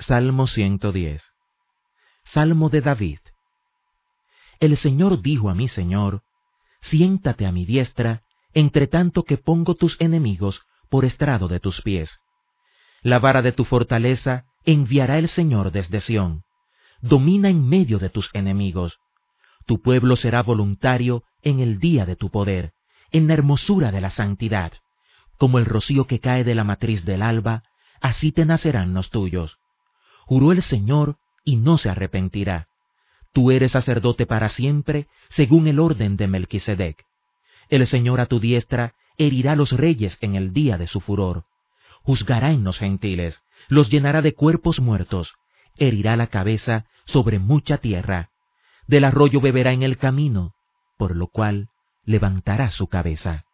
Salmo 110. Salmo de David. El Señor dijo a mi Señor: siéntate a mi diestra, entre tanto que pongo tus enemigos por estrado de tus pies. La vara de tu fortaleza enviará el Señor desde Sión. Domina en medio de tus enemigos. Tu pueblo será voluntario en el día de tu poder, en la hermosura de la santidad. Como el rocío que cae de la matriz del alba, así te nacerán los tuyos. Juró el Señor y no se arrepentirá. Tú eres sacerdote para siempre, según el orden de Melquisedec. El Señor a tu diestra herirá a los reyes en el día de su furor. Juzgará en los gentiles, los llenará de cuerpos muertos, herirá la cabeza sobre mucha tierra. Del arroyo beberá en el camino, por lo cual levantará su cabeza.